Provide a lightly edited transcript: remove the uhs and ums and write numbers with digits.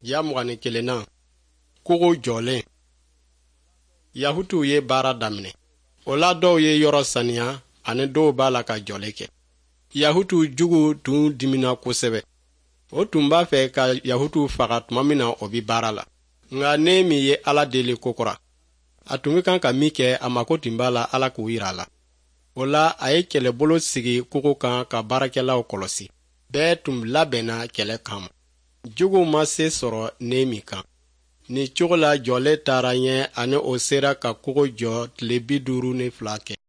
Ya mugani kelenna kogo jɔlen. Yahudiw ye baara daminɛ. O la dɔw ye yɔrɔ saniya ani dɔw b'a la ka jɔli kɛ. Yahudiw jugu tun dimina kosɛbɛ. O tun b'a fɛ ka Yahudiw faga tuma min na o bi baara la. Nka Nehemi ye Ala deli kokura. A tun kan ka min kɛ a mako tun b'a la Ala k'o yira a la. O la a ye kɛlɛbolo sigi kogo kan ka baarakɛlaw kɔlɔsi. Bɛɛ tun labɛnna kɛlɛ kama. Juguw ma se sɔrɔ Nehemi kan. Ni cogo la jɔlen taara ɲɛ ani o sera ka kogo jɔ tile 52 kɛ.